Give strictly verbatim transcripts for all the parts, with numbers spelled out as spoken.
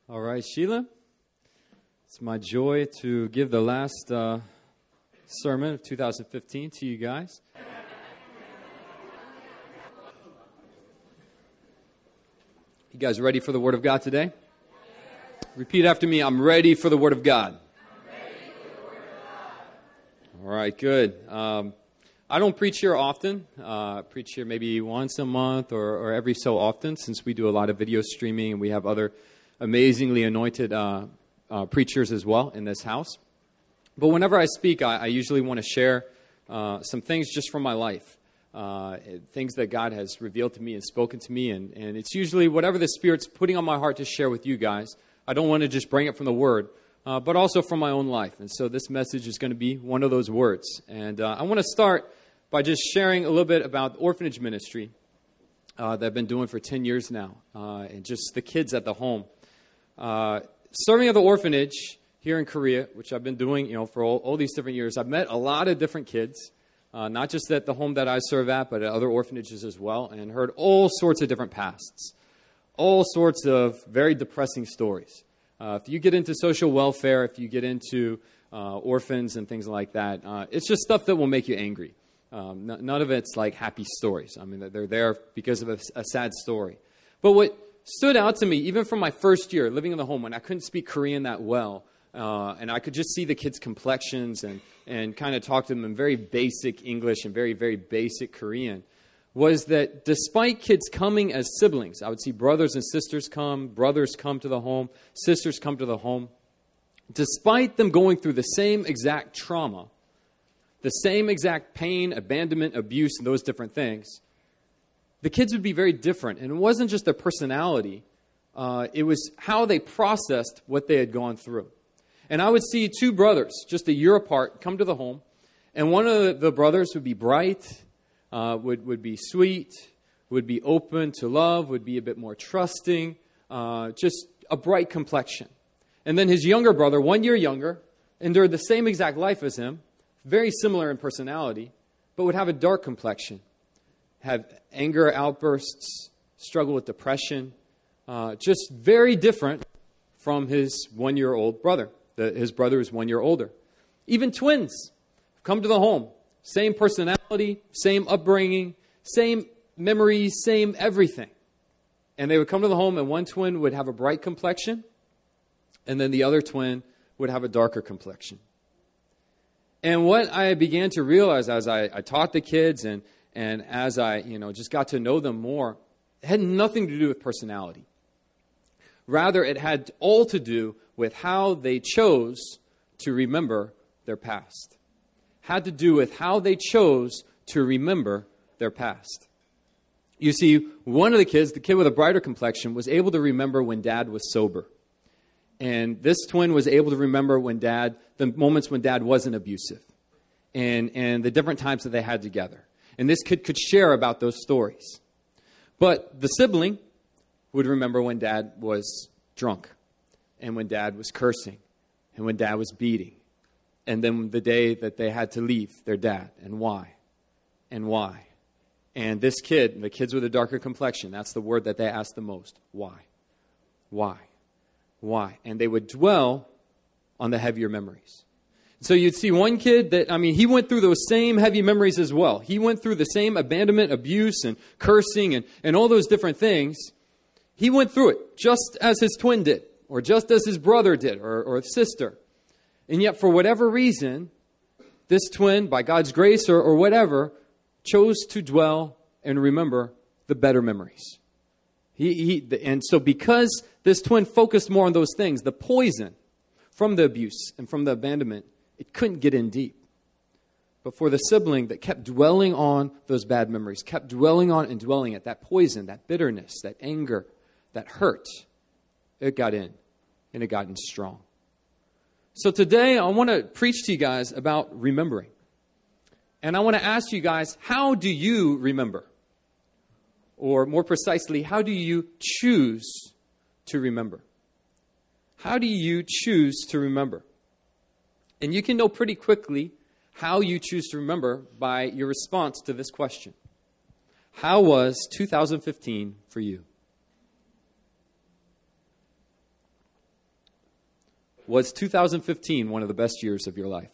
All right, Sheila, it's my joy to give the last uh, sermon of two thousand fifteen to you guys. You guys ready for the Word of God today? Repeat after me, I'm ready for the Word of God. All right, good. Um, I don't preach here often. Uh, I preach here maybe once a month or, or every so often, since we do a lot of video streaming and we have other amazingly anointed uh, uh, preachers as well in this house. But whenever I speak, I, I usually want to share uh, some things just from my life, uh, things that God has revealed to me and spoken to me, and, and it's usually whatever the Spirit's putting on my heart to share with you guys. I don't want to just bring it from the Word, uh, but also from my own life. And so this message is going to be one of those words. And uh, I want to start by just sharing a little bit about orphanage ministry uh, that I've been doing for ten years now, uh, and just the kids at the home. Uh, serving at the orphanage here in Korea, which I've been doing, you know, for all, all these different years, I've met a lot of different kids, uh, not just at the home that I serve at, but at other orphanages as well, and heard all sorts of different pasts, all sorts of very depressing stories. Uh, if you get into social welfare, if you get into uh, orphans and things like that, uh, it's just stuff that will make you angry. Um, n- none of it's like happy stories. I mean, they're there because of a, a sad story. But what stood out to me, even from my first year living in the home when I couldn't speak Korean that well, uh, and I could just see the kids' complexions and, and kind of talk to them in very basic English and very, very basic Korean, was that despite kids coming as siblings, I would see brothers and sisters come, brothers come to the home, sisters come to the home, despite them going through the same exact trauma, the same exact pain, abandonment, abuse, and those different things, the kids would be very different. And it wasn't just their personality. Uh, it was how they processed what they had gone through. And I would see two brothers, just a year apart, come to the home. And one of the, the brothers would be bright, uh, would, would be sweet, would be open to love, would be a bit more trusting, uh, just a bright complexion. And then his younger brother, one year younger, endured the same exact life as him, very similar in personality, but would have a dark complexion. Have anger outbursts, struggle with depression, uh, just very different from his one-year-old brother. The, his brother is one year older. Even twins come to the home. Same personality, same upbringing, same memories, same everything. And they would come to the home and one twin would have a bright complexion and then the other twin would have a darker complexion. And what I began to realize as I, I taught the kids and And as I, you know, just got to know them more, it had nothing to do with personality. Rather, it had all to do with how they chose to remember their past. Had to do with how they chose to remember their past. You see, one of the kids, the kid with a brighter complexion, was able to remember when Dad was sober. And this twin was able to remember when Dad, the moments when Dad wasn't abusive. And, and the different times that they had together. And this kid could share about those stories. But the sibling would remember when Dad was drunk, and when Dad was cursing, and when Dad was beating, and then the day that they had to leave their dad, and why, and why. And this kid, the kids with a darker complexion, that's the word that they asked the most. Why? Why? Why? And they would dwell on the heavier memories. So you'd see one kid that, I mean, he went through those same heavy memories as well. He went through the same abandonment, abuse, and cursing, and, and all those different things. He went through it just as his twin did, or just as his brother did, or, or sister. And yet, for whatever reason, this twin, by God's grace or, or whatever, chose to dwell and remember the better memories. He, he, and so because this twin focused more on those things, the poison from the abuse and from the abandonment, it couldn't get in deep. But for the sibling that kept dwelling on those bad memories, kept dwelling on and dwelling at that poison, that bitterness, that anger, that hurt, it got in, and it got in strong. So today I want to preach to you guys about remembering. And I want to ask you guys, how do you remember? Or more precisely, how do you choose to remember? How do you choose to remember? And you can know pretty quickly how you choose to remember by your response to this question. How was two thousand fifteen for you? Was two thousand fifteen one of the best years of your life?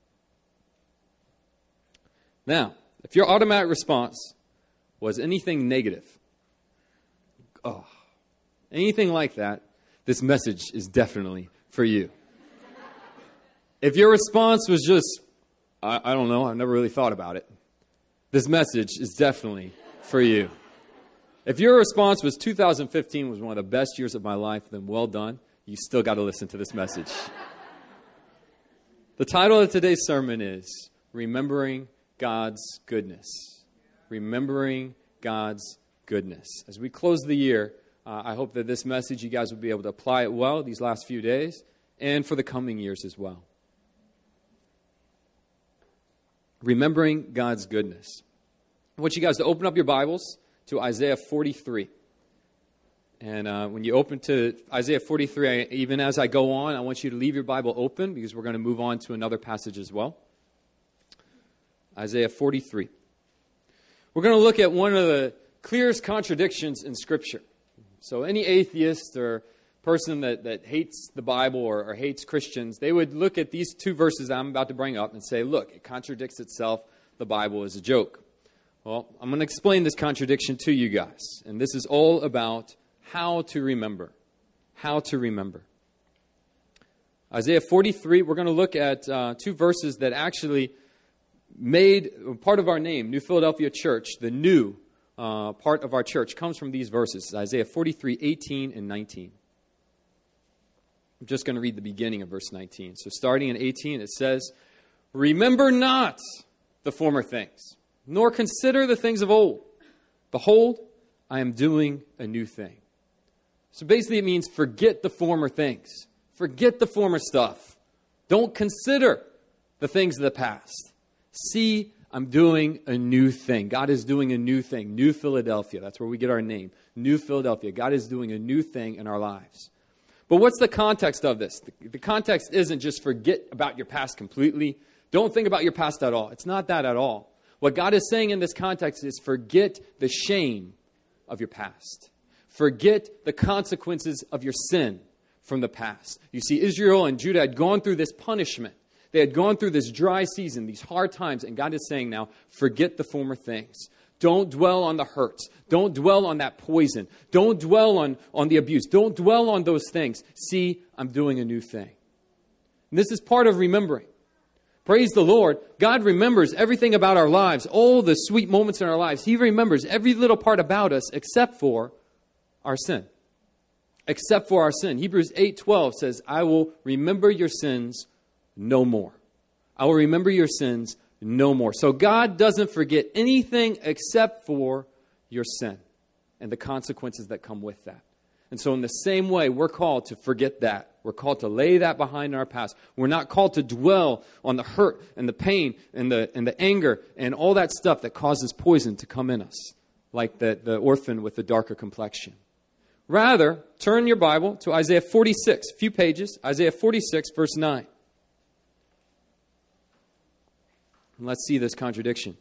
Now, if your automatic response was anything negative, oh, anything like that, this message is definitely for you. If your response was just, I, I don't know, I've never really thought about it, this message is definitely for you. If your response was two thousand fifteen was one of the best years of my life, then well done. You still got to listen to this message. The title of today's sermon is Remembering God's Goodness. Remembering God's Goodness. As we close the year, uh, I hope that this message, you guys will be able to apply it well these last few days and for the coming years as well. Remembering God's goodness. I want you guys to open up your Bibles to Isaiah forty-three. And uh, when you open to Isaiah forty-three, I, even as I go on, I want you to leave your Bible open because we're going to move on to another passage as well. Isaiah forty-three. We're going to look at one of the clearest contradictions in Scripture. So any atheist or person that, that hates the Bible or, or hates Christians, they would look at these two verses I'm about to bring up and say, look, it contradicts itself. The Bible is a joke. Well, I'm going to explain this contradiction to you guys. And this is all about how to remember. How to remember. Isaiah forty-three, we're going to look at uh, two verses that actually made part of our name, New Philadelphia Church. The new uh, part of our church comes from these verses, Isaiah forty-three, eighteen and nineteen. I'm just going to read the beginning of verse nineteen. So starting in eighteen, it says, "Remember not the former things, nor consider the things of old. Behold, I am doing a new thing." So basically it means forget the former things. Forget the former stuff. Don't consider the things of the past. See, I'm doing a new thing. God is doing a new thing. New Philadelphia. That's where we get our name. New Philadelphia. God is doing a new thing in our lives. But what's the context of this? The, the context isn't just forget about your past completely. Don't think about your past at all. It's not that at all. What God is saying in this context is forget the shame of your past. Forget the consequences of your sin from the past. You see, Israel and Judah had gone through this punishment. They had gone through this dry season, these hard times, and God is saying now, forget the former things. Don't dwell on the hurts. Don't dwell on that poison. Don't dwell on, on the abuse. Don't dwell on those things. See, I'm doing a new thing. And this is part of remembering. Praise the Lord. God remembers everything about our lives, all the sweet moments in our lives. He remembers every little part about us except for our sin. Except for our sin. Hebrews eight twelve says, I will remember your sins no more. I will remember your sins no more. So God doesn't forget anything except for your sin and the consequences that come with that. And so in the same way, we're called to forget that. We're called to lay that behind our past. We're not called to dwell on the hurt and the pain and the and the anger and all that stuff that causes poison to come in us, like the, the orphan with the darker complexion. Rather, turn your Bible to Isaiah forty-six, a few pages, Isaiah forty-six, verse nine. And let's see this contradiction.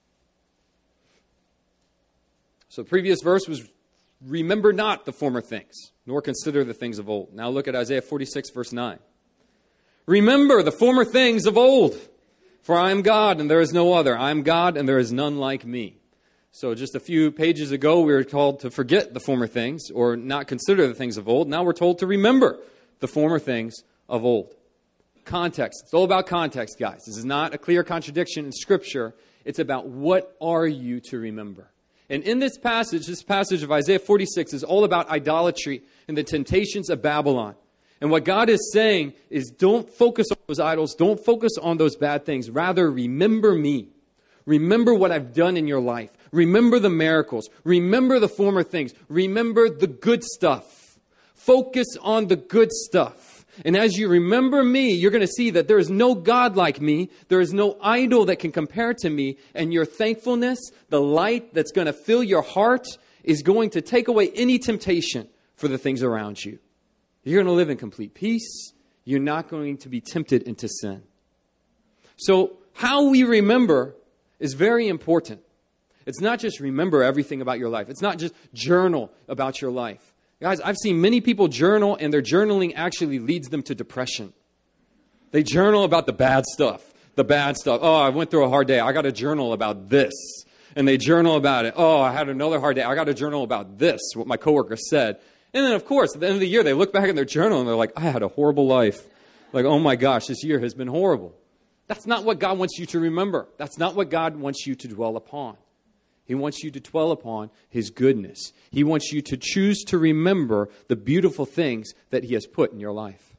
So the previous verse was, remember not the former things, nor consider the things of old. Now look at Isaiah forty-six, verse nine. Remember the former things of old, for I am God and there is no other. I am God and there is none like me. So just a few pages ago, we were told to forget the former things or not consider the things of old. Now we're told to remember the former things of old. Context. It's all about context, guys. This is not a clear contradiction in Scripture. It's about what are you to remember. And in this passage, this passage of Isaiah forty-six is all about idolatry and the temptations of Babylon. And what God is saying is don't focus on those idols. Don't focus on those bad things. Rather, remember me. Remember what I've done in your life. Remember the miracles. Remember the former things. Remember the good stuff. Focus on the good stuff. And as you remember me, you're going to see that there is no God like me. There is no idol that can compare to me. And your thankfulness, the light that's going to fill your heart, is going to take away any temptation for the things around you. You're going to live in complete peace. You're not going to be tempted into sin. So how we remember is very important. It's not just remember everything about your life. It's not just journal about your life. Guys, I've seen many people journal, and their journaling actually leads them to depression. They journal about the bad stuff, the bad stuff. Oh, I went through a hard day. I got to journal about this. And they journal about it. Oh, I had another hard day. I got to journal about this, what my coworker said. And then, of course, at the end of the year, they look back in their journal, and they're like, I had a horrible life. Like, oh my gosh, this year has been horrible. That's not what God wants you to remember. That's not what God wants you to dwell upon. He wants you to dwell upon His goodness. He wants you to choose to remember the beautiful things that He has put in your life.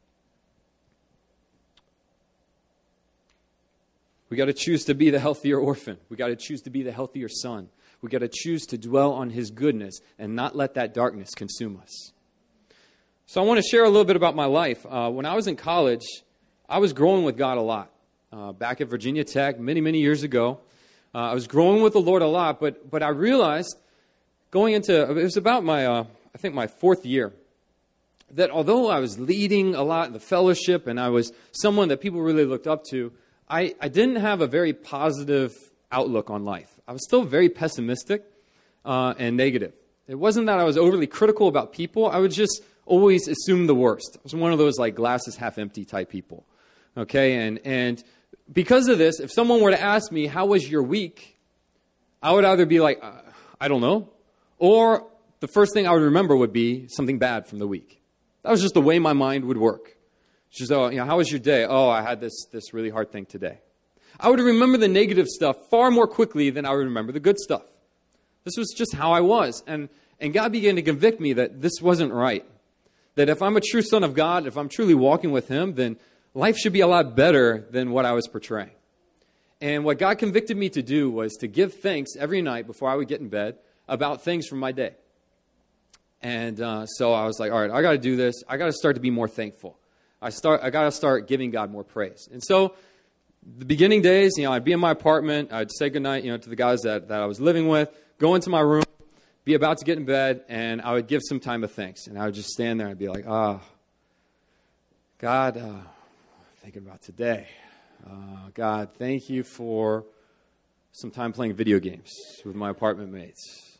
We got to choose to be the healthier orphan. We got to choose to be the healthier son. We got to choose to dwell on His goodness and not let that darkness consume us. So I want to share a little bit about my life. Uh, when I was in college, I was growing with God a lot. Uh, back at Virginia Tech many, many years ago, uh, I was growing with the Lord a lot, but but I realized going into, it was about my, uh, I think my fourth year, that although I was leading a lot in the fellowship and I was someone that people really looked up to, I, I didn't have a very positive outlook on life. I was still very pessimistic uh, and negative. It wasn't that I was overly critical about people. I would just always assume the worst. I was one of those like glasses half empty type people. Okay, and and because of this, if someone were to ask me, how was your week? I would either be like, uh, I don't know, or the first thing I would remember would be something bad from the week. That was just the way my mind would work. Just, oh, you know, how was your day? Oh, I had this this really hard thing today. I would remember the negative stuff far more quickly than I would remember the good stuff. This was just how I was. And, and God began to convict me that this wasn't right. That if I'm a true son of God, if I'm truly walking with Him, then life should be a lot better than what I was portraying. And what God convicted me to do was to give thanks every night before I would get in bed about things from my day. And uh, so I was like, all right, I got to do this. I got to start to be more thankful. I start. I got to start giving God more praise. And so the beginning days, you know, I'd be in my apartment. I'd say goodnight, you know, to the guys that, that I was living with, go into my room, be about to get in bed, and I would give some time of thanks. And I would just stand there and be like, ah, oh, God, uh, thinking about today. Uh, God, thank you for some time playing video games with my apartment mates.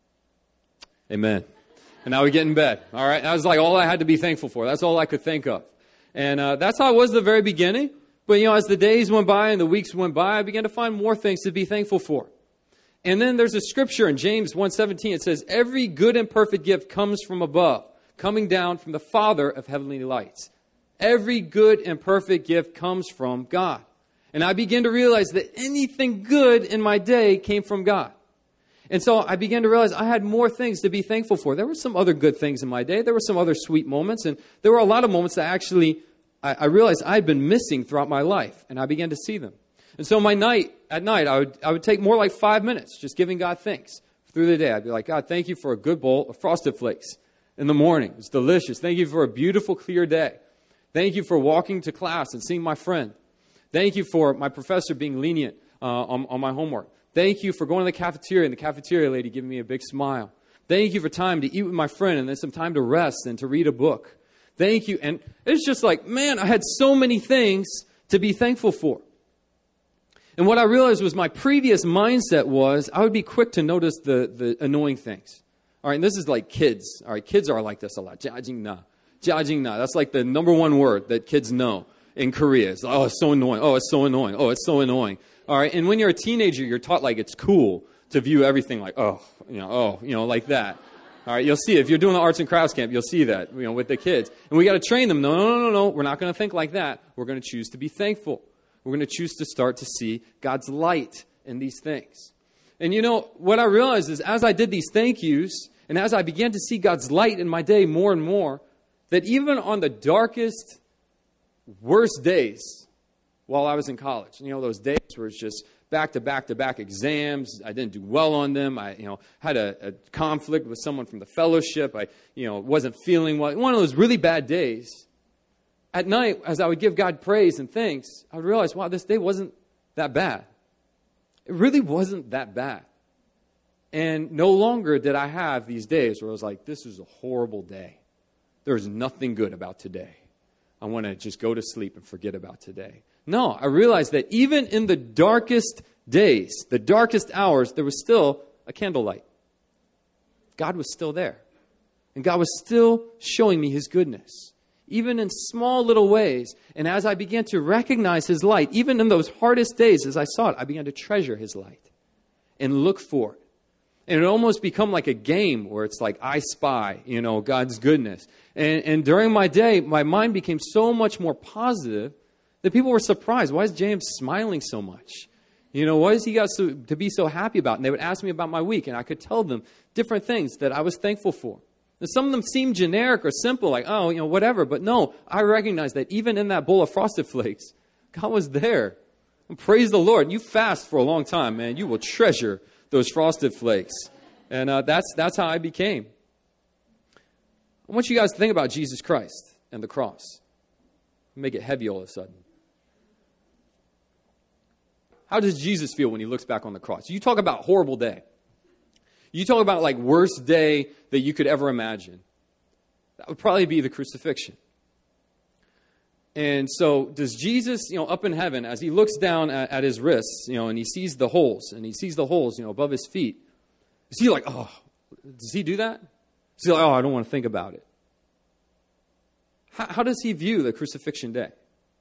Amen. And I would get in bed. All right. That was like all I had to be thankful for. That's all I could think of. And uh, that's how it was at the very beginning. But, you know, as the days went by and the weeks went by, I began to find more things to be thankful for. And then there's a scripture in James one seventeen. It says, every good and perfect gift comes from above, coming down from the Father of heavenly lights. Every good and perfect gift comes from God. And I began to realize that anything good in my day came from God. And so I began to realize I had more things to be thankful for. There were some other good things in my day. There were some other sweet moments. And there were a lot of moments that actually I, I realized I had been missing throughout my life. And I began to see them. And so my night, at night, I would, I would take more like five minutes just giving God thanks through the day. I'd be like, God, thank you for a good bowl of Frosted Flakes in the morning. It's delicious. Thank you for a beautiful, clear day. Thank you for walking to class and seeing my friend. Thank you for my professor being lenient uh, on, on my homework. Thank you for going to the cafeteria and the cafeteria lady giving me a big smile. Thank you for time to eat with my friend and then some time to rest and to read a book. Thank you. And it's just like, man, I had so many things to be thankful for. And what I realized was my previous mindset was I would be quick to notice the, the annoying things. All right, and this is like kids. All right, kids are like this a lot. 짜증나. 짜증나. That's like the number one word that kids know in Korea. It's like, oh, it's so annoying. Oh, it's so annoying. Oh, it's so annoying. All right, and when you're a teenager, you're taught like it's cool to view everything like, oh, you know, oh, you know, like that. All right, you'll see it. If you're doing the arts and crafts camp, you'll see that, you know, with the kids. And we got to train them. No, no, no, no, no. We're not going to think like that. We're going to choose to be thankful. We're going to choose to start to see God's light in these things. And you know, what I realized is as I did these thank yous, and as I began to see God's light in my day more and more, that even on the darkest, worst days, while I was in college, you know, those days where it's just back to back to back exams. I didn't do well on them. I, you know, had a, a conflict with someone from the fellowship. I, you know, wasn't feeling well. One of those really bad days. At night, as I would give God praise and thanks, I would realize, wow, this day wasn't that bad. It really wasn't that bad. And no longer did I have these days where I was like, this is a horrible day. There's nothing good about today. I want to just go to sleep and forget about today. No, I realized that even in the darkest days, the darkest hours, there was still a candlelight. God was still there. And God was still showing me his goodness, even in small little ways. And as I began to recognize his light, even in those hardest days, as I saw it, I began to treasure his light and look for it. And it almost become like a game where it's like, I spy, you know, God's goodness. And, and during my day, my mind became so much more positive that people were surprised. Why is James smiling so much? You know, what has he got so, to be so happy about? And they would ask me about my week, and I could tell them different things that I was thankful for. And some of them seemed generic or simple, like, oh, you know, whatever. But no, I recognized that even in that bowl of Frosted Flakes, God was there. And praise the Lord. You fast for a long time, man. You will treasure those Frosted Flakes. And uh, that's that's how I became. I want you guys to think about Jesus Christ and the cross. Make it heavy all of a sudden. How does Jesus feel when he looks back on the cross? You talk about horrible day. You talk about like worst day that you could ever imagine. That would probably be the crucifixion. And so does Jesus, you know, up in heaven, as he looks down at, at his wrists, you know, and he sees the holes, and he sees the holes, you know, above his feet, is he like, oh, does he do that? Is he like, oh, I don't want to think about it? How, how does he view the crucifixion day?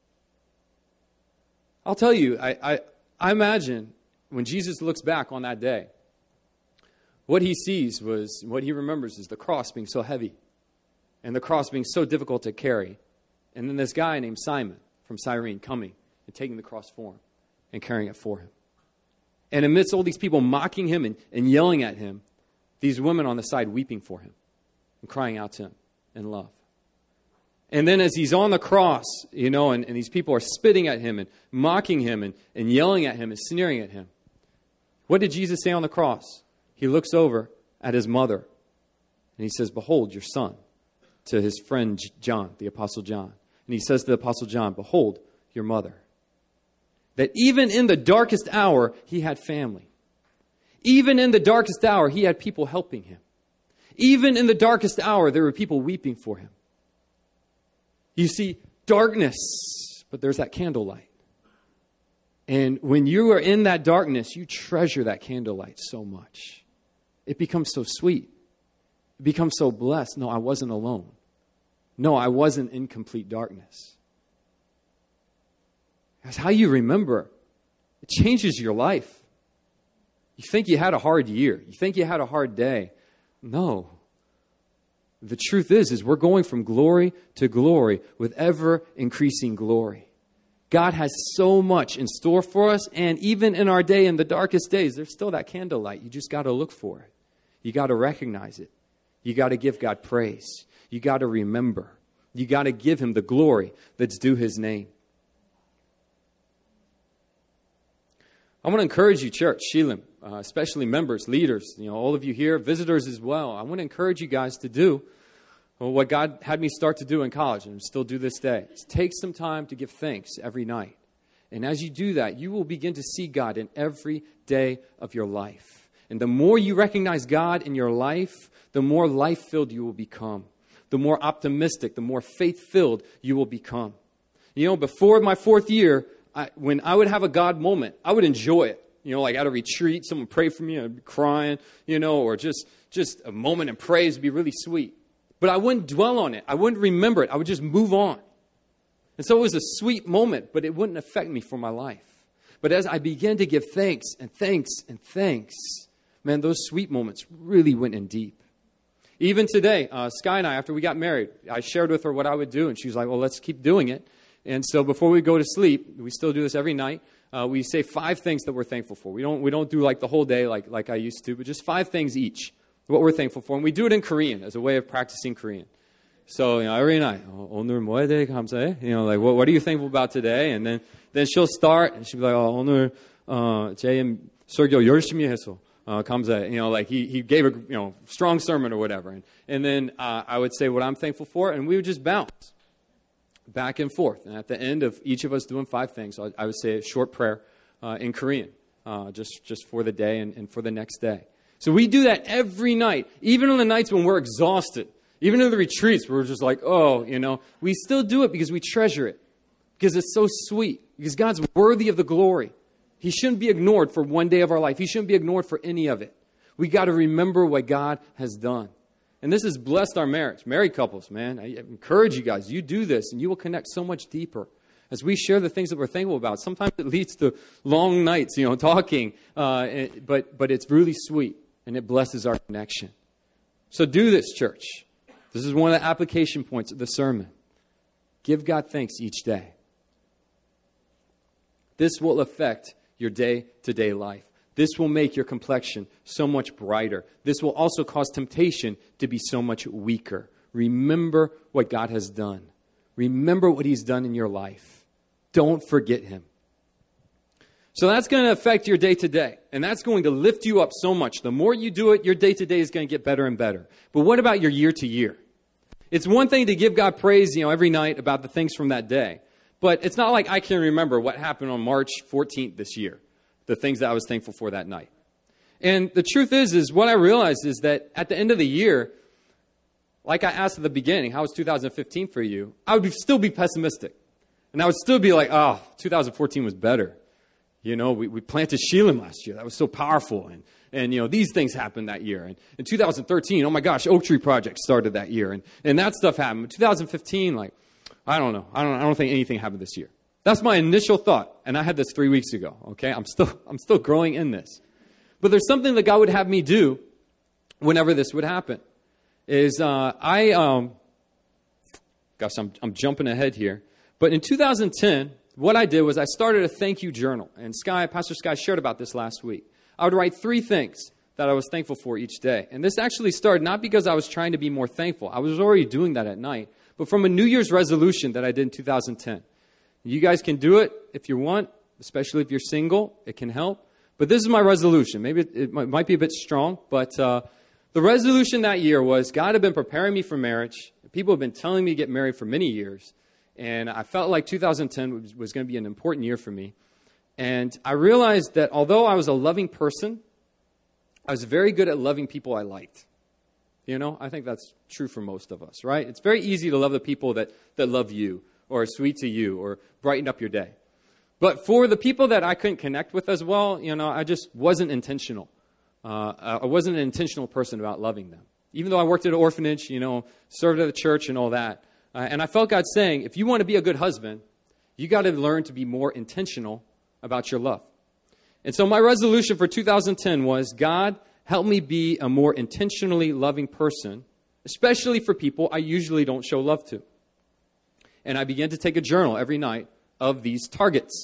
I'll tell you, I, I, I imagine when Jesus looks back on that day, what he sees was, what he remembers is the cross being so heavy and the cross being so difficult to carry. And then this guy named Simon from Cyrene coming and taking the cross for him and carrying it for him. And amidst all these people mocking him and, and yelling at him, these women on the side weeping for him and crying out to him in love. And then as he's on the cross, you know, and, and these people are spitting at him and mocking him and, and yelling at him and sneering at him. What did Jesus say on the cross? He looks over at his mother and he says, behold your son, to his friend John, the Apostle John. And he says to the Apostle John, behold your mother. That even in the darkest hour, he had family. Even in the darkest hour, he had people helping him. Even in the darkest hour, there were people weeping for him. You see, darkness, but there's that candlelight. And when you are in that darkness, you treasure that candlelight so much. It becomes so sweet. It becomes so blessed. No, I wasn't alone. No, I wasn't in complete darkness. That's how you remember. It changes your life. You think you had a hard year. You think you had a hard day. No. The truth is, is we're going from glory to glory with ever increasing glory. God has so much in store for us, and even in our day, in the darkest days, there's still that candlelight. You just got to look for it. You got to recognize it. You got to give God praise. You got to remember. You got to give him the glory that's due his name. I want to encourage you, church, Shelem, uh, especially members, leaders, you know, all of you here, visitors as well. I want to encourage you guys to do well, what God had me start to do in college and still do this day. Is take some time to give thanks every night. And as you do that, you will begin to see God in every day of your life. And the more you recognize God in your life, the more life-filled you will become. The more optimistic, the more faith-filled you will become. You know, before my fourth year, I, when I would have a God moment, I would enjoy it. You know, like at a retreat, someone pray for me, I'd be crying, you know, or just, just a moment in praise would be really sweet. But I wouldn't dwell on it. I wouldn't remember it. I would just move on. And so it was a sweet moment, but it wouldn't affect me for my life. But as I began to give thanks and thanks and thanks, man, those sweet moments really went in deep. Even today, uh, Sky and I, after we got married, I shared with her what I would do, and she was like, well, let's keep doing it. And so before we go to sleep, we still do this every night, uh, we say five things that we're thankful for. We don't we don't do like the whole day like, like I used to, but just five things each, what we're thankful for. And we do it in Korean as a way of practicing Korean. So, you know, every night, 오늘 뭐에 대해 감사해? You know, like, what, what are you thankful about today? And then, then she'll start, and she'll be like, oh, 오늘 어, 제임 설교 열심히 해서 uh, 감사해. You know, like he, he gave a you know strong sermon or whatever. And, and then uh, I would say what I'm thankful for, and we would just bounce back and forth. And at the end of each of us doing five things, I, I would say a short prayer uh, in Korean, uh, just, just for the day and, and for the next day. So we do that every night, even on the nights when we're exhausted. Even in the retreats, we're just like, oh, you know, we still do it because we treasure it, because it's so sweet, because God's worthy of the glory. He shouldn't be ignored for one day of our life. He shouldn't be ignored for any of it. We got to remember what God has done. And this has blessed our marriage. Married couples, man, I encourage you guys. You do this, and you will connect so much deeper. As we share the things that we're thankful about, sometimes it leads to long nights, you know, talking. Uh, but but it's really sweet, and it blesses our connection. So do this, church. This is one of the application points of the sermon. Give God thanks each day. This will affect your day-to-day life. This will make your complexion so much brighter. This will also cause temptation to be so much weaker. Remember what God has done. Remember what He's done in your life. Don't forget Him. So that's going to affect your day-to-day. And that's going to lift you up so much. The more you do it, your day-to-day is going to get better and better. But what about your year-to-year? It's one thing to give God praise, you know, every night about the things from that day. But it's not like I can remember what happened on March fourteenth this year. The things that I was thankful for that night. And the truth is, is what I realized is that at the end of the year, like I asked at the beginning, how was two thousand fifteen for you? I would still be pessimistic. And I would still be like, oh, two thousand fourteen was better. You know, we, we planted Sheelan last year. That was so powerful. And, and, you know, these things happened that year. And in two thousand thirteen, oh my gosh, Oak Tree Project started that year. And, and that stuff happened. In two thousand fifteen, like, I don't know. I don't, I don't think anything happened this year. That's my initial thought. And I had this three weeks ago. Okay. I'm still, I'm still growing in this. But there's something that God would have me do whenever this would happen. Is, uh, I, um, gosh, I'm, I'm jumping ahead here. But in two thousand ten, what I did was I started a thank you journal. And Sky, Pastor Sky shared about this last week. I would write three things that I was thankful for each day. And this actually started not because I was trying to be more thankful. I was already doing that at night. But from a New Year's resolution that I did in two thousand ten. You guys can do it if you want, especially if you're single. It can help. But this is my resolution. Maybe it, it might be a bit strong, but uh, the resolution that year was God had been preparing me for marriage. People have been telling me to get married for many years. And I felt like two thousand ten was, was going to be an important year for me. And I realized that although I was a loving person, I was very good at loving people I liked. You know, I think that's true for most of us, right? It's very easy to love the people that, that love you, or are sweet to you, or brighten up your day. But for the people that I couldn't connect with as well, you know, I just wasn't intentional. Uh, I wasn't an intentional person about loving them. Even though I worked at an orphanage, you know, served at a church and all that. Uh, and I felt God saying, if you want to be a good husband, you got to learn to be more intentional about your love. And so my resolution for two thousand ten was, God, help me be a more intentionally loving person, especially for people I usually don't show love to. And I began to take a journal every night of these targets.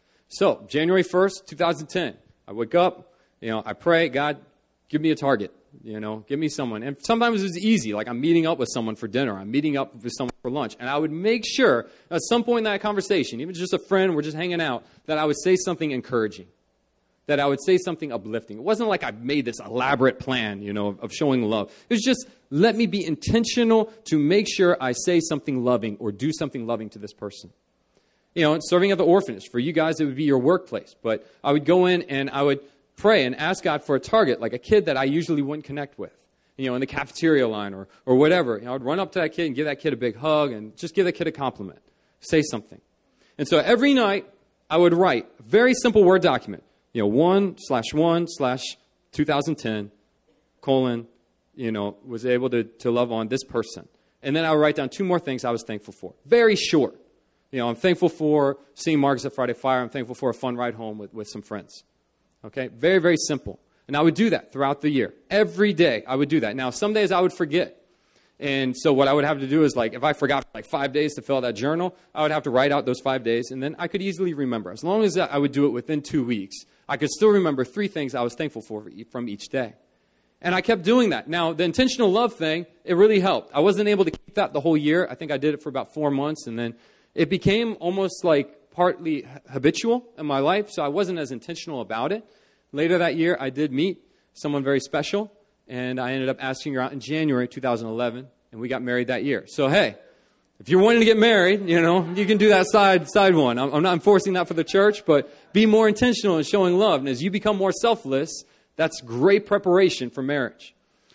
So, January first, two thousand ten, I wake up, you know, I pray, God, give me a target, you know, give me someone. And sometimes it was easy, like I'm meeting up with someone for dinner, I'm meeting up with someone for lunch. And I would make sure at some point in that conversation, even just a friend, we're just hanging out, that I would say something encouraging, that I would say something uplifting. It wasn't like I made this elaborate plan, you know, of, of showing love. It was just, let me be intentional to make sure I say something loving or do something loving to this person. You know, serving at the orphanage, for you guys, it would be your workplace. But I would go in and I would pray and ask God for a target, like a kid that I usually wouldn't connect with, you know, in the cafeteria line or, or whatever. You know, I would run up to that kid and give that kid a big hug and just give that kid a compliment. Say something. And so every night, I would write a very simple Word document. You know, one slash one slash two thousand ten, colon, you know, was able to, to love on this person. And then I would write down two more things I was thankful for. Very short. You know, I'm thankful for seeing Marcus at Friday Fire. I'm thankful for a fun ride home with, with some friends. Okay? Very, very simple. And I would do that throughout the year. Every day I would do that. Now, some days I would forget. And so what I would have to do is, like, if I forgot like five days to fill out that journal, I would have to write out those five days, and then I could easily remember. As long as I would do it within two weeks, I could still remember three things I was thankful for from each day. And I kept doing that. Now, the intentional love thing, it really helped. I wasn't able to keep that the whole year. I think I did it for about four months, and then it became almost like partly habitual in my life, so I wasn't as intentional about it. Later that year, I did meet someone very special, and I ended up asking her out in January two thousand eleven, and we got married that year. So, hey, if you're wanting to get married, you know, you can do that side side one. I'm, I'm not enforcing that for the church, but be more intentional in showing love. And as you become more selfless, that's great preparation for marriage.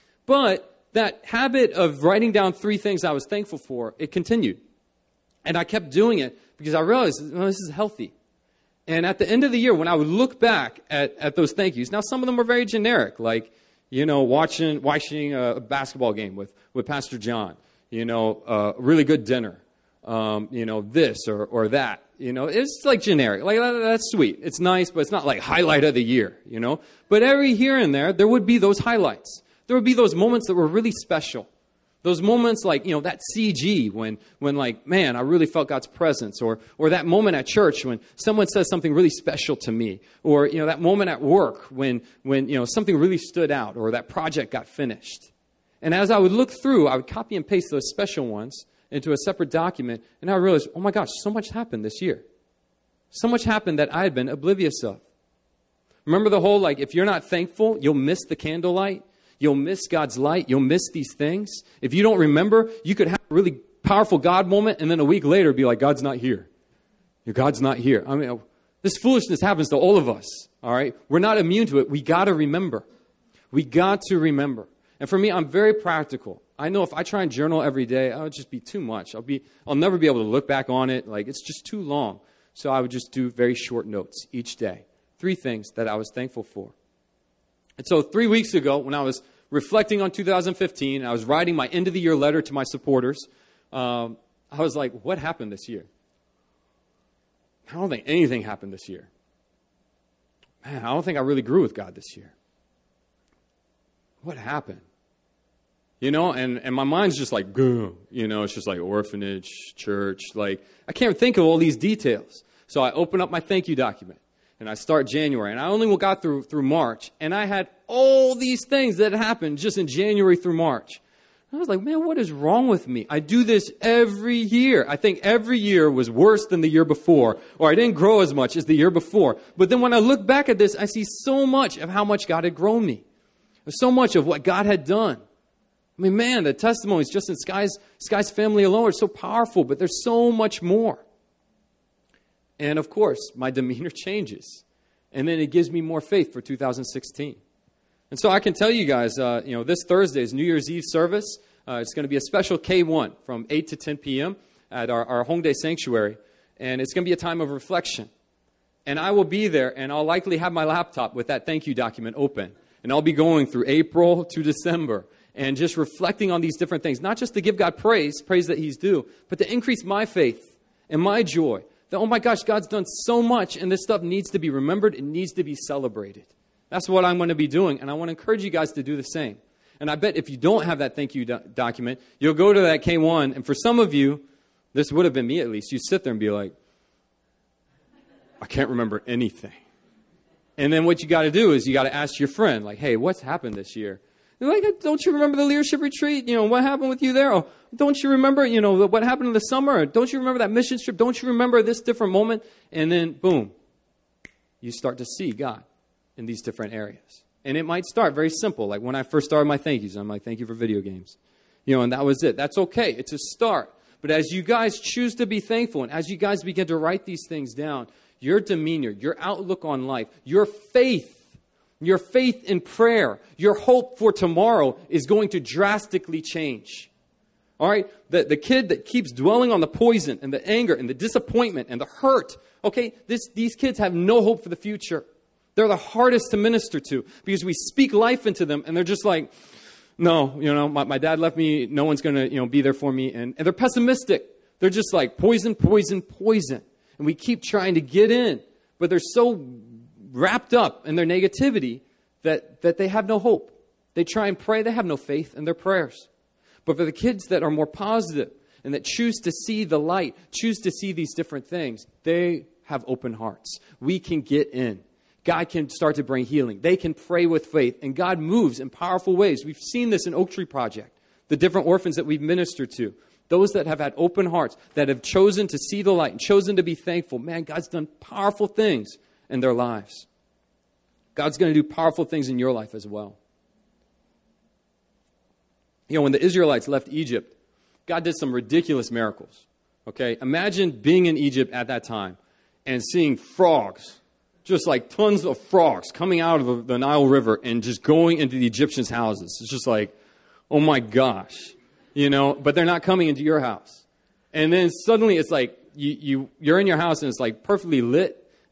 But that habit of writing down three things I was thankful for, it continued. And I kept doing it because I realized, well, this is healthy. And at the end of the year, when I would look back at, at those thank yous, now some of them were very generic, like, you know, watching watching a basketball game with, with Pastor John, you know, a really good dinner, um, you know, this or, or that. You know, it's like generic. Like, that's sweet. It's nice, but it's not like highlight of the year, you know. But every here and there, there would be those highlights. There would be those moments that were really special. Those moments like, you know, that C G when, when like, man, I really felt God's presence. Or, or that moment at church when someone says something really special to me. Or, you know, that moment at work when, when, you know, something really stood out. Or that project got finished. And as I would look through, I would copy and paste those special ones into a separate document, and I realized, oh my gosh, so much happened this year. So much happened that I had been oblivious of. Remember the whole, like, if you're not thankful, you'll miss the candlelight. You'll miss God's light. You'll miss these things. If you don't remember, you could have a really powerful God moment, and then a week later be like, God's not here. Your God's not here. I mean, this foolishness happens to all of us, all right? We're not immune to it. We got to remember. We got to remember. And for me, I'm very practical. I know if I try and journal every day, I would just be too much. I'll be, I'll never be able to look back on it. Like, it's just too long. So I would just do very short notes each day. Three things that I was thankful for. And so three weeks ago, when I was reflecting on two thousand fifteen, I was writing my end of the year letter to my supporters. Um, I was like, what happened this year? I don't think anything happened this year. Man, I don't think I really grew with God this year. What happened? You know, and, and my mind's just like, Gah. You know, it's just like orphanage, church. Like, I can't think of all these details. So I open up my thank you document, and I start January. And I only got through through March, and I had all these things that happened just in January through March. And I was like, man, what is wrong with me? I do this every year. I think every year was worse than the year before, or I didn't grow as much as the year before. But then when I look back at this, I see so much of how much God had grown me. So much of what God had done. I mean, man, the testimonies just in Sky's, Sky's family alone are so powerful, but there's so much more. And of course, my demeanor changes. And then it gives me more faith for two thousand sixteen. And so I can tell you guys, uh, you know, this Thursday is New Year's Eve service. Uh, it's going to be a special K one from eight to ten p.m. at our, our Hongdae Sanctuary. And it's going to be a time of reflection. And I will be there, and I'll likely have my laptop with that thank you document open. And I'll be going through April to December and just reflecting on these different things, not just to give God praise, praise that He's due, but to increase my faith and my joy. That, oh my gosh, God's done so much, and this stuff needs to be remembered. It needs to be celebrated. That's what I'm going to be doing, and I want to encourage you guys to do the same. And I bet if you don't have that thank you do- document, you'll go to that K one, and for some of you, this would have been me at least, you sit there and be like, I can't remember anything. And then what you got to do is you got to ask your friend, like, hey, what's happened this year? Like, don't you remember the leadership retreat? You know, what happened with you there? Oh, don't you remember, you know, what happened in the summer? Don't you remember that mission trip? Don't you remember this different moment? And then, boom, you start to see God in these different areas. And it might start very simple. Like when I first started my thank yous, I'm like, thank you for video games. You know, and that was it. That's okay. It's a start. But as you guys choose to be thankful, and as you guys begin to write these things down, your demeanor, your outlook on life, your faith, your faith in prayer, your hope for tomorrow is going to drastically change. All right? The, the kid that keeps dwelling on the poison and the anger and the disappointment and the hurt, okay, this, these kids have no hope for the future. They're the hardest to minister to because we speak life into them and they're just like, no, you know, my, my dad left me, no one's going to, you know, be there for me. And, and they're pessimistic. They're just like poison, poison, poison. And we keep trying to get in, but they're so wrapped up in their negativity that, that they have no hope. They try and pray. They have no faith in their prayers. But for the kids that are more positive and that choose to see the light, choose to see these different things, they have open hearts. We can get in. God can start to bring healing. They can pray with faith. And God moves in powerful ways. We've seen this in Oak Tree Project. The different orphans that we've ministered to. Those that have had open hearts, that have chosen to see the light and chosen to be thankful. Man, God's done powerful things in their lives. God's going to do powerful things in your life as well. You know, when the Israelites left Egypt, God did some ridiculous miracles. Okay, imagine being in Egypt at that time and seeing frogs, just like tons of frogs coming out of the Nile River and just going into the Egyptians' houses. It's just like, oh my gosh. You know, but they're not coming into your house. And then suddenly it's like you, you, you're in your house and it's like perfectly lit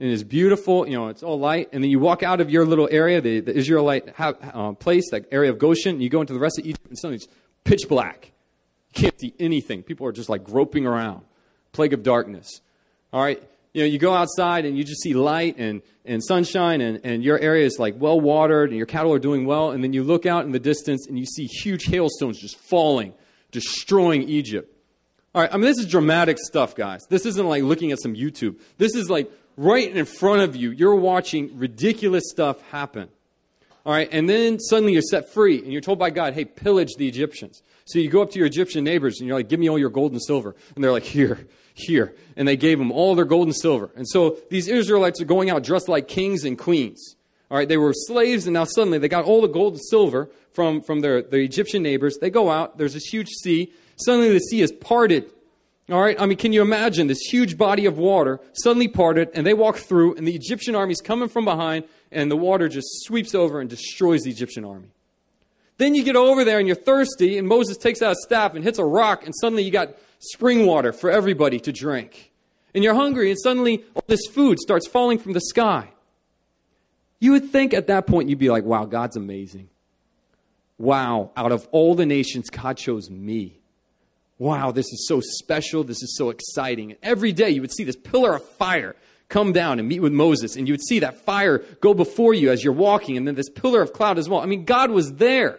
and it's beautiful, you know, it's all light. And then you walk out of your little area, the, the Israelite ha- uh, place, that area of Goshen, and you go into the rest of Egypt, and suddenly it's pitch black. You can't see anything. People are just like groping around. Plague of darkness. All right? You know, you go outside and you just see light and, and sunshine, and, and your area is like well watered and your cattle are doing well. And then you look out in the distance and you see huge hailstones just falling, destroying Egypt. All right, I mean, this is dramatic stuff, guys. This isn't like looking at some YouTube. This is like right in front of you. You're watching ridiculous stuff happen. All right, and then suddenly you're set free and you're told by God, hey, pillage the Egyptians. So you go up to your Egyptian neighbors and you're like, give me all your gold and silver. And they're like, here, here. And they gave them all their gold and silver. And so these Israelites are going out dressed like kings and queens. All right, they were slaves, and now suddenly they got all the gold and silver from, from their, their Egyptian neighbors. They go out, there's this huge sea. Suddenly the sea is parted. All right, I mean, can you imagine this huge body of water suddenly parted, and they walk through, and the Egyptian army is coming from behind, and the water just sweeps over and destroys the Egyptian army. Then you get over there and you're thirsty, and Moses takes out a staff and hits a rock, and suddenly you got spring water for everybody to drink. And you're hungry, and suddenly all this food starts falling from the sky. You would think at that point you'd be like, wow, God's amazing. Wow, out of all the nations, God chose me. Wow, this is so special. This is so exciting. And every day you would see this pillar of fire come down and meet with Moses, and you would see that fire go before you as you're walking, and then this pillar of cloud as well. I mean, God was there.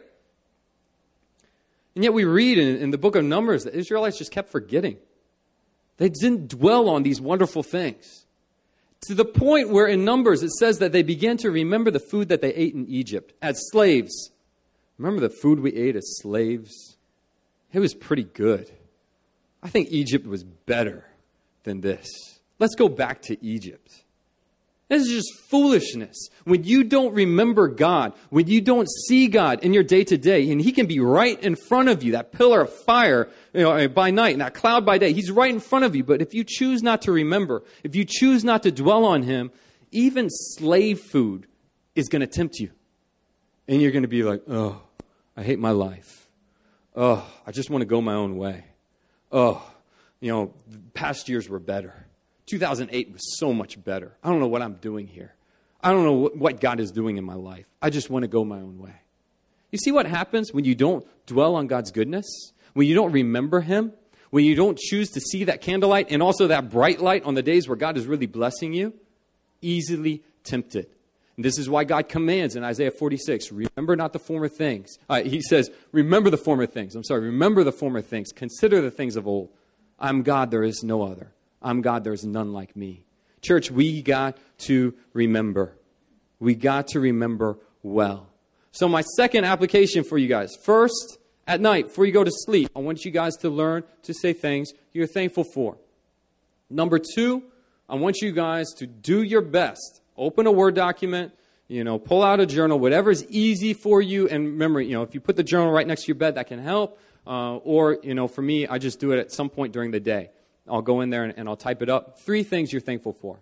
And yet we read in, in the book of Numbers that Israelites just kept forgetting. They didn't dwell on these wonderful things. To the point where in Numbers it says that they began to remember the food that they ate in Egypt as slaves. Remember the food we ate as slaves? It was pretty good. I think Egypt was better than this. Let's go back to Egypt. This is just foolishness. When you don't remember God, when you don't see God in your day-to-day, and He can be right in front of you, that pillar of fire, you know, by night and that cloud by day, He's right in front of you. But if you choose not to remember, if you choose not to dwell on Him, even slave food is going to tempt you. And you're going to be like, oh, I hate my life. Oh, I just want to go my own way. Oh, you know, past years were better. two thousand eight was so much better. I don't know what I'm doing here. I don't know what God is doing in my life. I just want to go my own way. You see what happens when you don't dwell on God's goodness? When you don't remember Him? When you don't choose to see that candlelight and also that bright light on the days where God is really blessing you? Easily tempted. And this is why God commands in Isaiah forty-six, remember not the former things. Uh, he says, remember the former things. I'm sorry, remember the former things. Consider the things of old. I'm God, there is no other. I'm God, there is none like me. Church, we got to remember. We got to remember well. So my second application for you guys. First, at night, before you go to sleep, I want you guys to learn to say things you're thankful for. Number two, I want you guys to do your best. Open a Word document, you know, pull out a journal, whatever is easy for you. And remember, you know, if you put the journal right next to your bed, that can help. Uh, or, you know, for me, I just do it at some point during the day. I'll go in there and, and I'll type it up. Three things you're thankful for.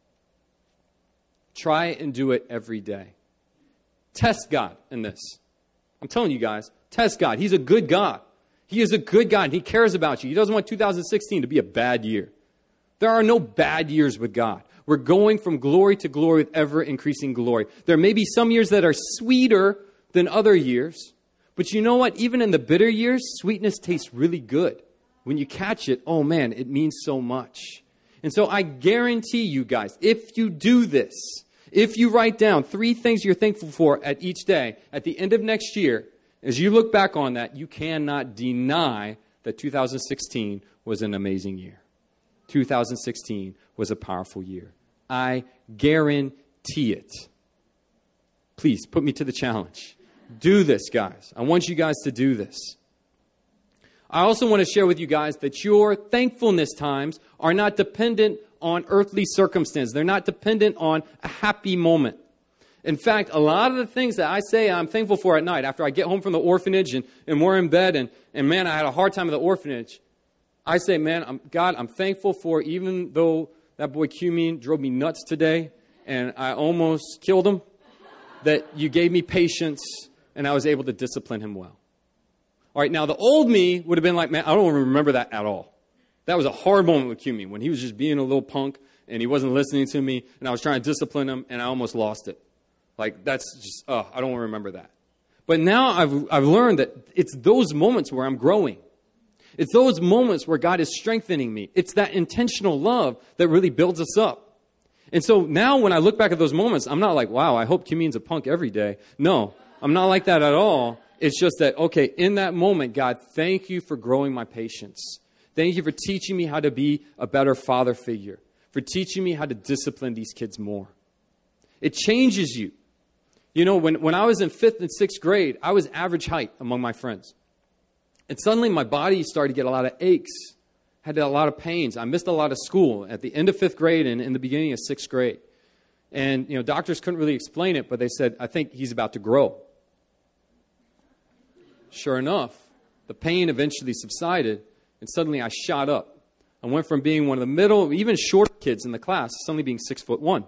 Try and do it every day. Test God in this. I'm telling you guys, test God. He's a good God. He is a good God. He cares about you. He doesn't want two thousand sixteen to be a bad year. There are no bad years with God. We're going from glory to glory with ever-increasing glory. There may be some years that are sweeter than other years. But you know what? Even in the bitter years, sweetness tastes really good. When you catch it, oh man, it means so much. And so I guarantee you guys, if you do this, if you write down three things you're thankful for at each day, at the end of next year, as you look back on that, you cannot deny that two thousand sixteen was an amazing year. two thousand sixteen was a powerful year. I guarantee it. Please, put me to the challenge. Do this, guys. I want you guys to do this. I also want to share with you guys that your thankfulness times are not dependent on earthly circumstance. They're not dependent on a happy moment. In fact, a lot of the things that I say I'm thankful for at night, after I get home from the orphanage and, and we're in bed and, and man, I had a hard time at the orphanage, I say, man, I'm, God, I'm thankful for, even though that boy Q-Mean drove me nuts today and I almost killed him, that you gave me patience and I was able to discipline him well. All right, now the old me would have been like, man, I don't remember that at all. That was a hard moment with Q-Mean when he was just being a little punk and he wasn't listening to me, and I was trying to discipline him, and I almost lost it. Like, that's just, oh, I don't want to remember that. But now I've, I've learned that it's those moments where I'm growing. It's those moments where God is strengthening me. It's that intentional love that really builds us up. And so now when I look back at those moments, I'm not like, wow, I hope Kimmeon's a punk every day. No, I'm not like that at all. It's just that, okay, in that moment, God, thank you for growing my patience. Thank you for teaching me how to be a better father figure, for teaching me how to discipline these kids more. It changes you. You know, when, when I was in fifth and sixth grade, I was average height among my friends. And suddenly my body started to get a lot of aches, had a lot of pains. I missed a lot of school at the end of fifth grade and in the beginning of sixth grade. And, you know, doctors couldn't really explain it, but they said, I think he's about to grow. Sure enough, the pain eventually subsided, and suddenly I shot up. I went from being one of the middle, even short kids in the class, to suddenly being six foot one.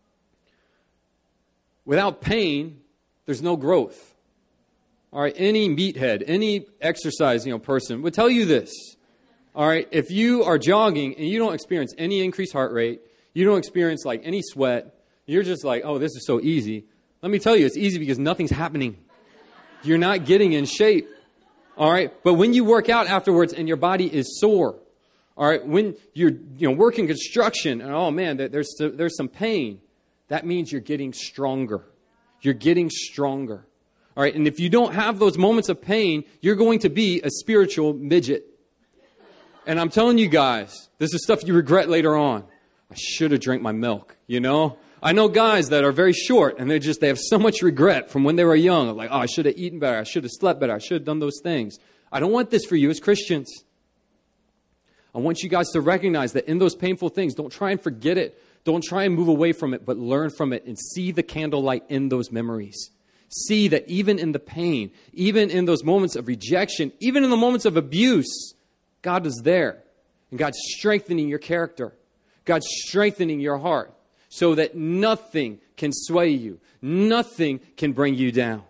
Without pain, there's no growth. All right, any meathead, any exercise, you know, person would tell you this. All right, if you are jogging and you don't experience any increased heart rate, you don't experience like any sweat, you're just like, oh, this is so easy. Let me tell you, it's easy because nothing's happening. You're not getting in shape. All right, but when you work out afterwards and your body is sore, all right, when you're you know working construction and oh man, there's there's some pain. That means you're getting stronger. You're getting stronger. All right, and if you don't have those moments of pain, you're going to be a spiritual midget. And I'm telling you guys, this is stuff you regret later on. I should have drank my milk, you know? I know guys that are very short, and they just they have so much regret from when they were young. Like, oh, I should have eaten better. I should have slept better. I should have done those things. I don't want this for you as Christians. I want you guys to recognize that in those painful things, don't try and forget it. Don't try and move away from it, but learn from it and see the candlelight in those memories. See that even in the pain, even in those moments of rejection, even in the moments of abuse, God is there. And God's strengthening your character. God's strengthening your heart so that nothing can sway you. Nothing can bring you down.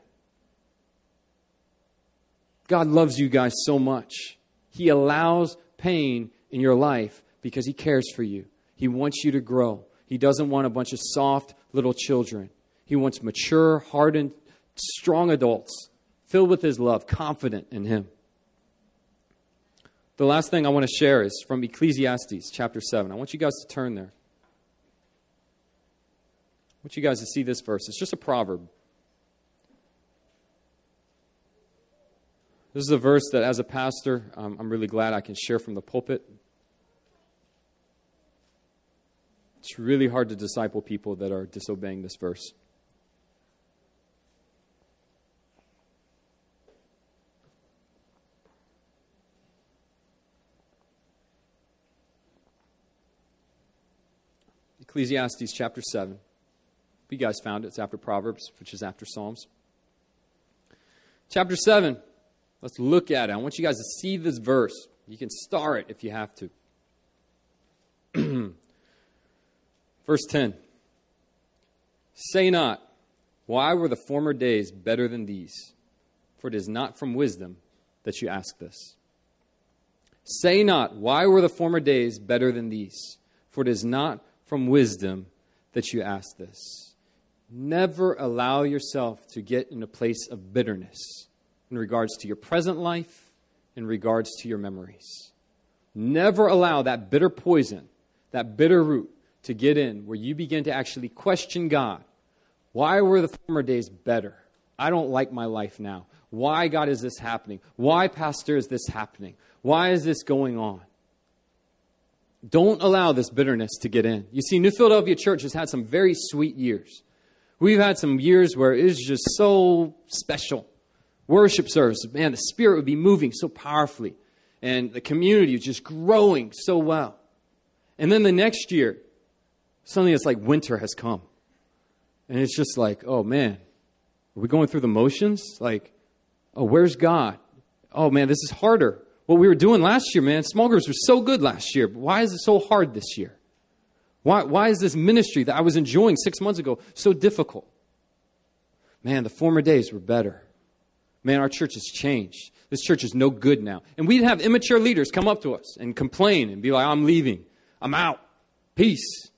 God loves you guys so much. He allows pain in your life because He cares for you. He wants you to grow. He doesn't want a bunch of soft little children. He wants mature, hardened, strong adults filled with His love, confident in Him. The last thing I want to share is from Ecclesiastes chapter seven. I want you guys to turn there. I want you guys to see this verse. It's just a proverb. This is a verse that as a pastor, um, I'm really glad I can share from the pulpit. It's really hard to disciple people that are disobeying this verse. Ecclesiastes chapter seven. You guys found it. It's after Proverbs, which is after Psalms. Chapter seven. Let's look at it. I want you guys to see this verse. You can star it if you have to. Verse ten. Say not, why were the former days better than these? For it is not from wisdom that you ask this. Say not, why were the former days better than these? For it is not from wisdom that you ask this. Never allow yourself to get in a place of bitterness in regards to your present life, in regards to your memories. Never allow that bitter poison, that bitter root, to get in where you begin to actually question God. Why were the former days better? I don't like my life now. Why, God, is this happening? Why, Pastor, is this happening? Why is this going on? Don't allow this bitterness to get in. You see, New Philadelphia Church has had some very sweet years. We've had some years where it is just so special. Worship service, man, the Spirit would be moving so powerfully. And the community is just growing so well. And then the next year, suddenly it's like winter has come. And it's just like, oh man, are we going through the motions? Like, oh, where's God? Oh man, this is harder. What we were doing last year, man, small groups were so good last year. But why is it so hard this year? Why, why is this ministry that I was enjoying six months ago so difficult? Man, the former days were better. Man, our church has changed. This church is no good now. And we'd have immature leaders come up to us and complain and be like, I'm leaving. I'm out. Peace.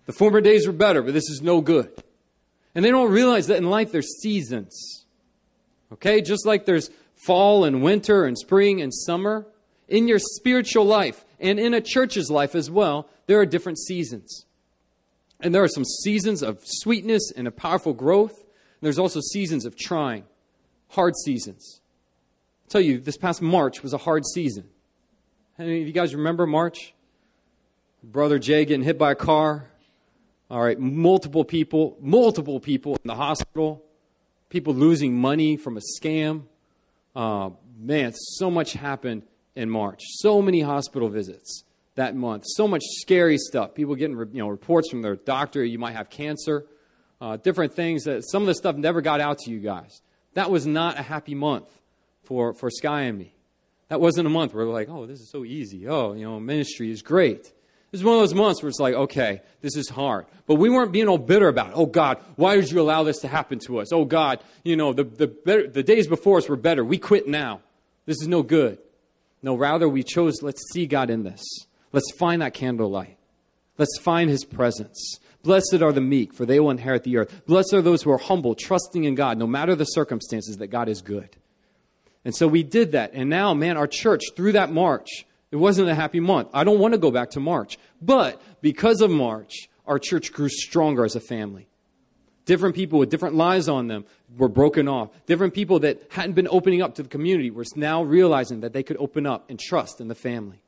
The former days were better, but this is no good. And they don't realize that in life there's seasons. Okay? Just like there's fall and winter and spring and summer, in your spiritual life and in a church's life as well, there are different seasons. And there are some seasons of sweetness and a powerful growth. And there's also seasons of trying, hard seasons. I'll tell you, this past March was a hard season. Any of you guys remember March? Brother Jay getting hit by a car. All right, multiple people, multiple people in the hospital. People losing money from a scam. Uh, man, so much happened in March. So many hospital visits that month. So much scary stuff. People getting you know reports from their doctor. You might have cancer. Uh, different things. That some of the stuff never got out to you guys. That was not a happy month for, for Sky and me. That wasn't a month where we're like, oh, this is so easy. Oh, you know, ministry is great. This is one of those months where it's like, okay, this is hard. But we weren't being all bitter about it. Oh, God, why did you allow this to happen to us? Oh, God, you know, the, the, better, the days before us were better. We quit now. This is no good. No, rather we chose, let's see God in this. Let's find that candlelight. Let's find His presence. Blessed are the meek, for they will inherit the earth. Blessed are those who are humble, trusting in God, no matter the circumstances, that God is good. And so we did that. And now, man, our church, through that March, it wasn't a happy month. I don't want to go back to March. But because of March, our church grew stronger as a family. Different people with different lives on them were broken off. Different people that hadn't been opening up to the community were now realizing that they could open up and trust in the family.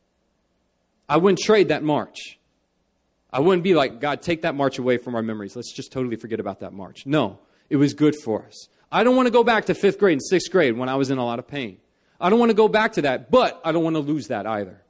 I wouldn't trade that March. I wouldn't be like, God, take that March away from our memories. Let's just totally forget about that March. No, it was good for us. I don't want to go back to fifth grade and sixth grade when I was in a lot of pain. I don't want to go back to that, but I don't want to lose that either.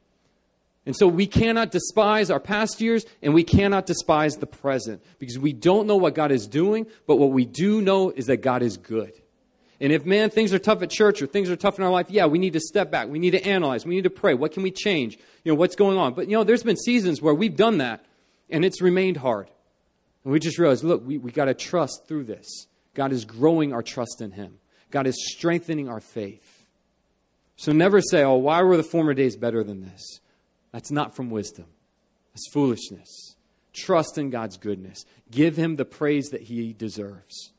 And so we cannot despise our past years, and we cannot despise the present, because we don't know what God is doing, but what we do know is that God is good. And if, man, things are tough at church or things are tough in our life, yeah, we need to step back. We need to analyze. We need to pray. What can we change? You know, what's going on? But, you know, there's been seasons where we've done that, and it's remained hard. And we just realized, look, we, we got to trust through this. God is growing our trust in Him. God is strengthening our faith. So never say, oh, why were the former days better than this? That's not from wisdom. That's foolishness. Trust in God's goodness. Give Him the praise that He deserves.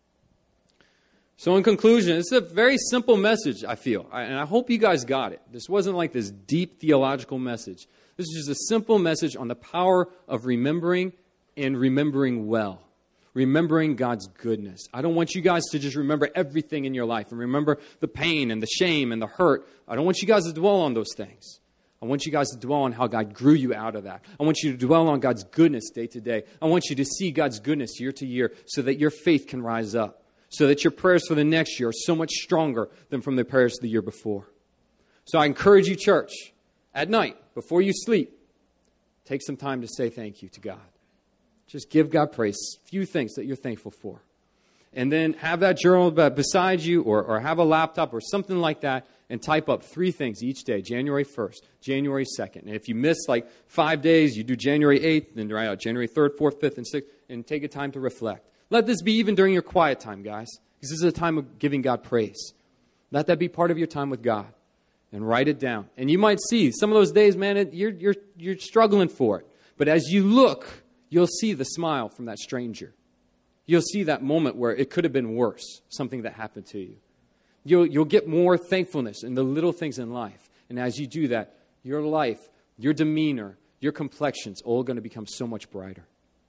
So in conclusion, it's a very simple message, I feel. And I hope you guys got it. This wasn't like this deep theological message. This is just a simple message on the power of remembering and remembering well. Remembering God's goodness. I don't want you guys to just remember everything in your life and remember the pain and the shame and the hurt. I don't want you guys to dwell on those things. I want you guys to dwell on how God grew you out of that. I want you to dwell on God's goodness day to day. I want you to see God's goodness year to year so that your faith can rise up. So that your prayers for the next year are so much stronger than from the prayers of the year before. So I encourage you, church, at night, before you sleep, take some time to say thank you to God. Just give God praise. Few things that you're thankful for. And then have that journal beside you or, or have a laptop or something like that and type up three things each day. January first, January second. And if you miss like five days, you do January eighth, then write out January third, fourth, fifth, and sixth, and take a time to reflect. Let this be even during your quiet time, guys. Because this is a time of giving God praise. Let that be part of your time with God. And write it down. And you might see some of those days, man, it, you're, you're, you're struggling for it. But as you look, you'll see the smile from that stranger. You'll see that moment where it could have been worse, something that happened to you. You'll, you'll get more thankfulness in the little things in life. And as you do that, your life, your demeanor, your complexion's all going to become so much brighter.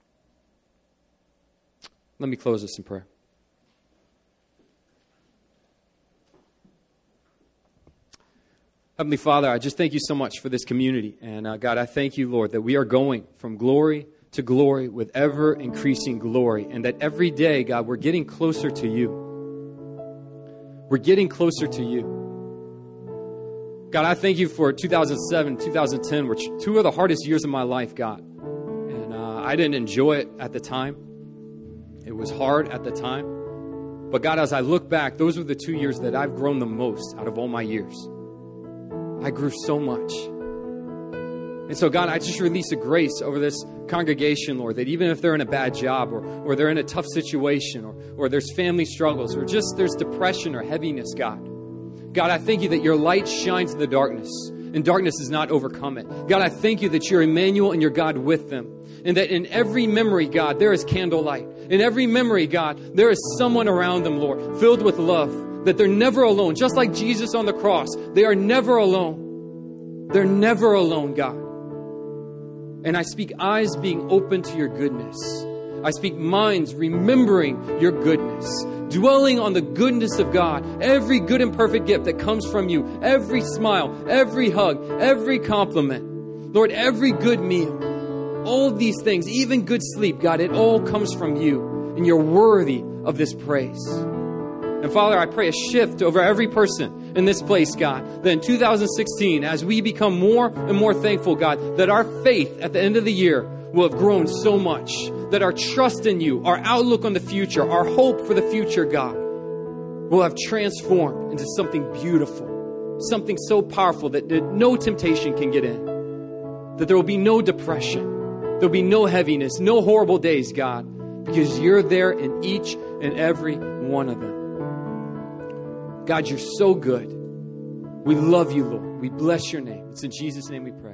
Let me close this in prayer. Heavenly Father, I just thank you so much for this community. And uh, God, I thank you, Lord, that we are going from glory to glory with ever increasing glory. And that every day, God, we're getting closer to you. We're getting closer to you. God, I thank you for two thousand seven, two thousand ten, which two of the hardest years of my life, God. And uh, I didn't enjoy it at the time. It was hard at the time. But God, as I look back, those were the two years that I've grown the most out of all my years. I grew so much. And so, God, I just release a grace over this congregation, Lord, that even if they're in a bad job or, or they're in a tough situation or, or there's family struggles or just there's depression or heaviness, God. God, I thank you that your light shines in the darkness. and darkness does not overcome it. God, I thank you that you're Emmanuel and you're God with them. And that in every memory, God, there is candlelight. In every memory, God, there is someone around them, Lord, filled with love. That they're never alone. Just like Jesus on the cross, they are never alone. They're never alone, God. And I speak eyes being open to your goodness. I speak minds remembering your goodness, dwelling on the goodness of God, every good and perfect gift that comes from you, every smile, every hug, every compliment, Lord, every good meal, all of these things, even good sleep, God, it all comes from you, and you're worthy of this praise. And Father, I pray a shift over every person in this place, God, that in two thousand sixteen, as we become more and more thankful, God, that our faith at the end of the year will have grown so much, that our trust in you, our outlook on the future, our hope for the future, God, will have transformed into something beautiful, something so powerful that no temptation can get in, that there will be no depression, there will be no heaviness, no horrible days, God, because you're there in each and every one of them. God, you're so good. We love you, Lord. We bless your name. It's in Jesus' name we pray.